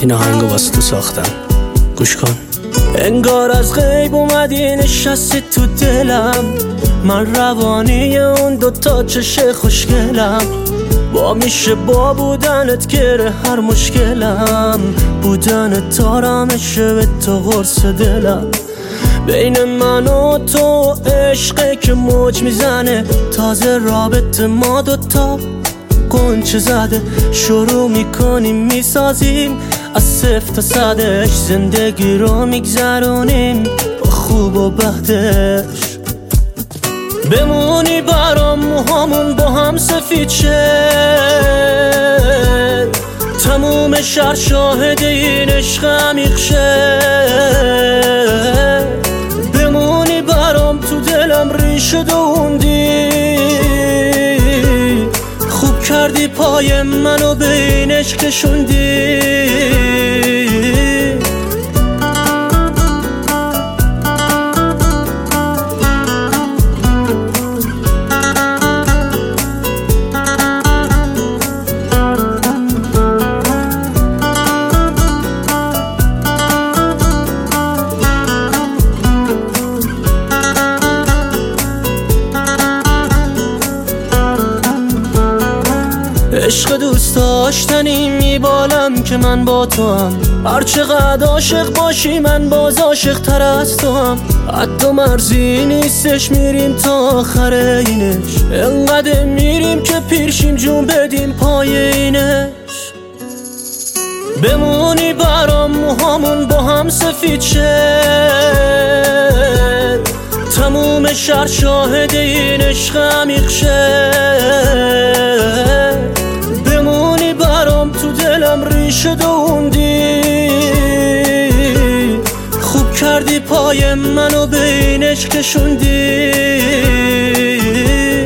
این آهنگو واسه تو ساختم، گوش کن. انگار از غیب اومدی نشستی تو دلم، من روانی اون دوتا چش خوشگلم. با میشه با بودنت گره هر مشکلم، بودنت آرامشه به تو قرص دلم. بین من و تو عشقه که موج میزنه، تازه رابطه ما دوتا قنچه زده. شروع میکنیم میسازیم از صفر تا صدش، زندگی رو میگذرونیم با خوب و بدش. بمونی برام موهامون با هم سفید شه، تموم شهر شاهد این عشق عمیق شه. بمونی برام تو دلم ریشه دووندی، خوب کردی پای منو به این عشق کشوندی. عشق دوست داشتنی میبالم که من با تو هم، هرچقدر عاشق باشی من باز عاشق تر از تو هم. حتی مرزی نیستش میریم تا آخر اینش، انقدر میریم که پیرشیم جون بدیم پای اینش. بمونی برام موهامون با هم سفید شه، تموم شهر شاهد این عشق عمیق شه. بمونی برام تو دلم ریشه دووندی، خوب کردی پای منو به این عشق کشوندی.